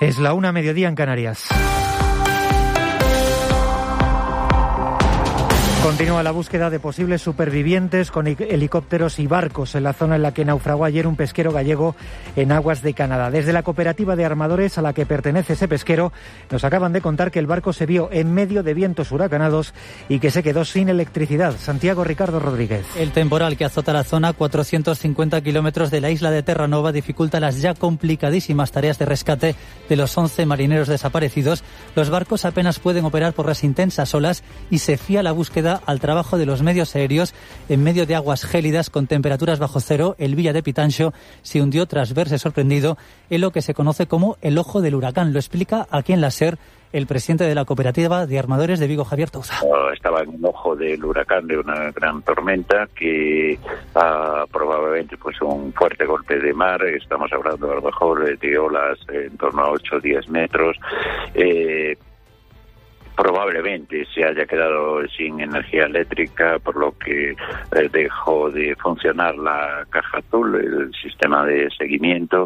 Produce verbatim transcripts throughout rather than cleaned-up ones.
Es la una, mediodía en Canarias. Continúa la búsqueda de posibles supervivientes con helicópteros y barcos en la zona en la que naufragó ayer un pesquero gallego en aguas de Canadá. Desde la cooperativa de armadores a la que pertenece ese pesquero, nos acaban de contar que el barco se vio en medio de vientos huracanados y que se quedó sin electricidad. Santiago Ricardo Rodríguez. El temporal que azota la zona, cuatrocientos cincuenta kilómetros de la isla de Terranova, dificulta las ya complicadísimas tareas de rescate de los once marineros desaparecidos. Los barcos apenas pueden operar por las intensas olas y se fía la búsqueda al trabajo de los medios aéreos en medio de aguas gélidas con temperaturas bajo cero. El Villa de Pitancho se hundió tras verse sorprendido en lo que se conoce como el ojo del huracán. Lo explica aquí en la SER el presidente de la cooperativa de armadores de Vigo, Javier Touza. Estaba en el ojo del huracán de una gran tormenta que ha probablemente pues un fuerte golpe de mar. Estamos hablando a lo mejor de olas en torno a ocho o diez metros. Eh, Probablemente se haya quedado sin energía eléctrica, por lo que eh, dejó de funcionar la caja azul, el sistema de seguimiento,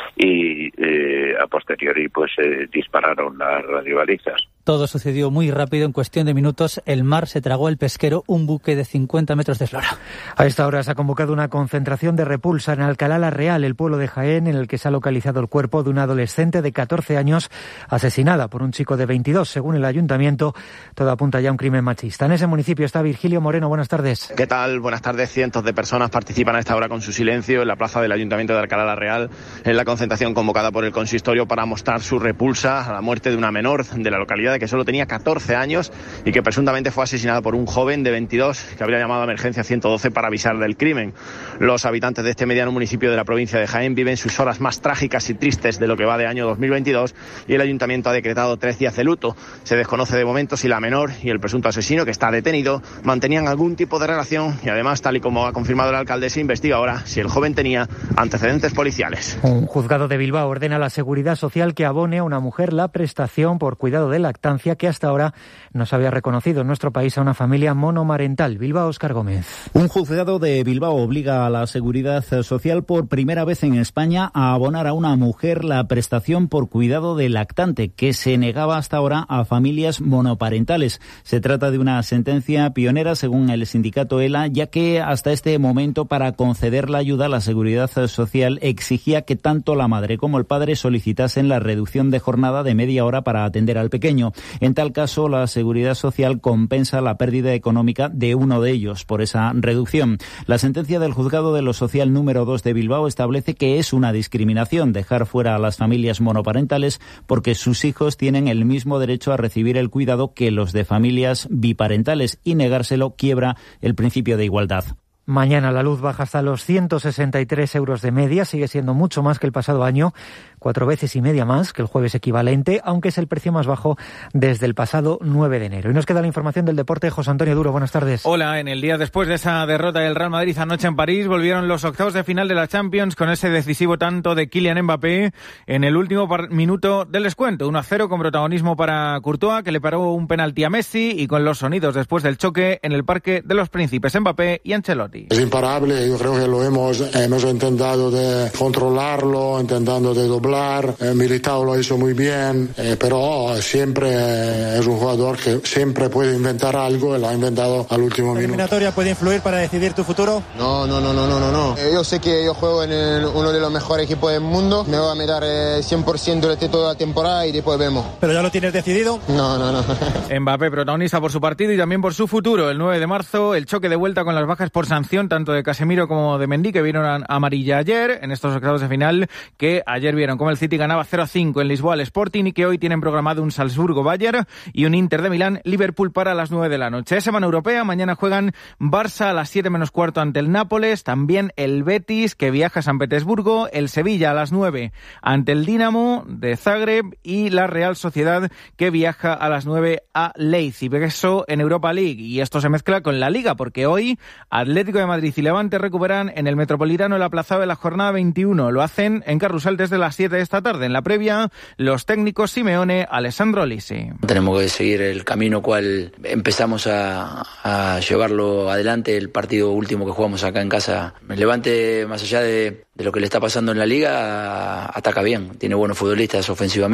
y eh, a posteriori pues eh, dispararon las radiobalizas. Todo sucedió muy rápido, en cuestión de minutos el mar se tragó el pesquero, un buque de cincuenta metros de eslora. A esta hora se ha convocado una concentración de repulsa en Alcalá la Real, el pueblo de Jaén, en el que se ha localizado el cuerpo de una adolescente de catorce años asesinada por un chico de veintidós. Según el ayuntamiento, todo apunta ya a un crimen machista. En ese municipio está Virgilio Moreno. Buenas tardes. ¿Qué tal? Buenas tardes. Cientos de personas participan a esta hora con su silencio en la plaza del ayuntamiento de Alcalá la Real, en la concentración convocada por el consistorio para mostrar su repulsa a la muerte de una menor de la localidad que solo tenía catorce años y que presuntamente fue asesinada por un joven de veintidós que habría llamado a emergencia ciento doce para avisar del crimen. Los habitantes de este mediano municipio de la provincia de Jaén viven sus horas más trágicas y tristes de lo que va de año dos mil veintidós y el ayuntamiento ha decretado tres días de luto. Se desconoce de momento si la menor y el presunto asesino, que está detenido, mantenían algún tipo de relación y además, tal y como ha confirmado el alcalde, se investiga ahora si el joven tenía antecedentes policiales. Un juzgado de Bilbao ordena a la Seguridad Social que abone a una mujer la prestación por cuidado de lactancia que hasta ahora no se había reconocido en nuestro país a una familia monomarental. Bilbao, Óscar Gómez. Un juzgado de Bilbao obliga a la Seguridad Social por primera vez en España a abonar a una mujer la prestación por cuidado de lactante que se negaba hasta ahora a familias monoparentales. Se trata de una sentencia pionera según el sindicato ELA, ya que hasta este momento para conceder la ayuda la Seguridad Social exigía que tanto la madre como el padre solicitasen la reducción de jornada de media hora para atender al pequeño. En tal caso, la Seguridad Social compensa la pérdida económica de uno de ellos por esa reducción. La sentencia del Juzgado de lo Social número dos de Bilbao establece que es una discriminación dejar fuera a las familias monoparentales porque sus hijos tienen el mismo derecho a recibir el cuidado que los de familias biparentales y negárselo quiebra el principio de igualdad. Mañana la luz baja hasta los ciento sesenta y tres euros de media, sigue siendo mucho más que el pasado año, cuatro veces y media más que el jueves equivalente, aunque es el precio más bajo desde el pasado nueve de enero. Y nos queda la información del deporte. José Antonio Duro, buenas tardes. Hola, en el día después de esa derrota del Real Madrid anoche en París, volvieron los octavos de final de la Champions con ese decisivo tanto de Kylian Mbappé en el último par- minuto del descuento, uno a cero con protagonismo para Courtois, que le paró un penalti a Messi, y con los sonidos después del choque en el Parque de los Príncipes, Mbappé y Ancelotti. Es imparable, yo creo que lo hemos, hemos intentado de controlarlo, intentando de doblar, eh, Militao lo hizo muy bien, eh, pero siempre es un jugador que siempre puede inventar algo y lo ha inventado al último minuto. ¿La eliminatoria puede influir para decidir tu futuro? No, no, no, no, no, no, no. Eh, yo sé que yo juego en el, uno de los mejores equipos del mundo, me voy a meter eh, cien por ciento durante toda la temporada y después vemos. ¿Pero ya lo tienes decidido? No, no, no. Mbappé protagonista por su partido y también por su futuro. El nueve de marzo, el choque de vuelta con las bajas por sanción tanto de Casemiro como de Mendy, que vieron amarilla ayer en estos octavos de final, que ayer vieron como el City ganaba cero a cinco en Lisboa al Sporting y que hoy tienen programado un Salzburgo-Bayern y un Inter de Milán-Liverpool para las nueve de la noche. Es semana europea, mañana juegan Barça a las siete menos cuarto ante el Nápoles, también el Betis, que viaja a San Petersburgo, el Sevilla a las nueve ante el Dinamo de Zagreb y la Real Sociedad, que viaja a las nueve a Leipzig. Eso en Europa League, y esto se mezcla con la Liga, porque hoy Atlético de Madrid y Levante recuperan en el Metropolitano el aplazado de la jornada veintiuno. Lo hacen en Carrusel desde las siete de esta tarde. En la previa, los técnicos Simeone, Alessandro Lisi. Tenemos que seguir el camino cual empezamos a, a llevarlo adelante. El partido último que jugamos acá en casa, el Levante, más allá de, de lo que le está pasando en la Liga, ataca bien. Tiene buenos futbolistas ofensivamente.